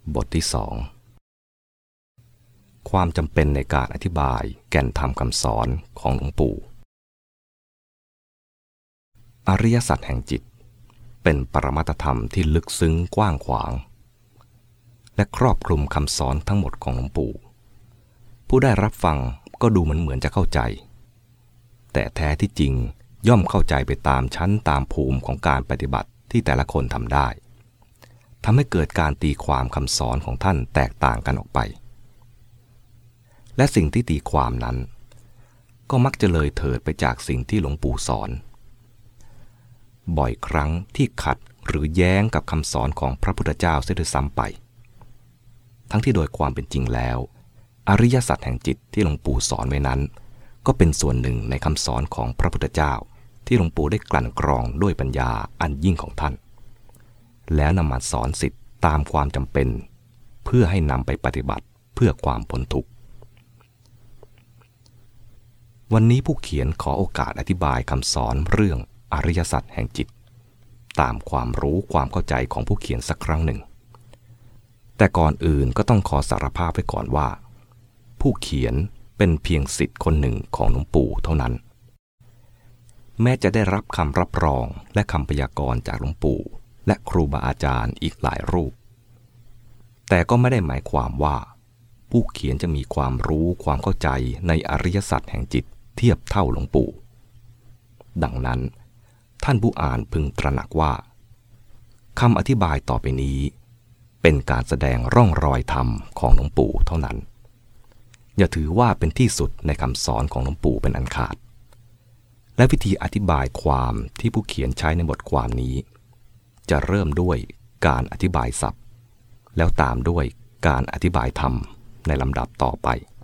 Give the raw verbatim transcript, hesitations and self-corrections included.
บทที่สองความจำเป็นในการอธิบายแก่นธรรมคำสอนของหลวงปู่อริยสัจแห่งจิตเป็นปรมัตถธรรมที่ลึกซึ้งกว้างขวางและครอบคลุมคำสอนทั้งหมดของหลวงปู่ผู้ได้รับฟังก็ดูเหมือนเหมือนจะเข้าใจแต่แท้ที่จริงย่อมเข้าใจไปตามชั้นตามภูมิของการปฏิบัติที่แต่ละคนทำได้ทำให้เกิดการตีความคำสอนของท่านแตกต่างกันออกไปและสิ่งที่ตีความนั้นก็มักจะเลยเถิดไปจากสิ่งที่หลวงปู่สอนบ่อยครั้งที่ขัดหรือแย้งกับคำสอนของพระพุทธเจ้าเสียด้วยซ้ำไปทั้งที่โดยความเป็นจริงแล้วอริยสัจแห่งจิตที่หลวงปู่สอนไว้นั้นก็เป็นส่วนหนึ่งในคำสอนของพระพุทธเจ้าที่หลวงปู่ได้กลั่นกรองด้วยปัญญาอันยิ่งของท่านแล้วนำมาสอนศิษย์ตามความจำเป็นเพื่อให้นำไปปฏิบัติเพื่อความพ้นทุกข์วันนี้ผู้เขียนขอโอกาสอธิบายคำสอนเรื่องอริยสัจแห่งจิตตามความรู้ความเข้าใจของผู้เขียนสักครั้งหนึ่งแต่ก่อนอื่นก็ต้องขอสารภาพไว้ก่อนว่าผู้เขียนเป็นเพียงศิษย์คนหนึ่งของหลวงปู่เท่านั้นแม้จะได้รับคำรับรองและคำพยากรณ์จากหลวงปู่และครูบาอาจารย์อีกหลายรูปแต่ก็ไม่ได้หมายความว่าผู้เขียนจะมีความรู้ความเข้าใจในอริยสัจแห่งจิตเทียบเท่าหลวงปู่ดังนั้นท่านผู้อ่านพึงตระหนักว่าคำอธิบายต่อไปนี้เป็นการแสดงร่องรอยธรรมของหลวงปู่เท่านั้นอย่าถือว่าเป็นที่สุดในคำสอนของหลวงปู่เป็นอันขาดและวิธีอธิบายความที่ผู้เขียนใช้ในบทความนี้จะเริ่มด้วยการอธิบายศัพท์แล้วตามด้วยการอธิบายธรรมในลำดับต่อไป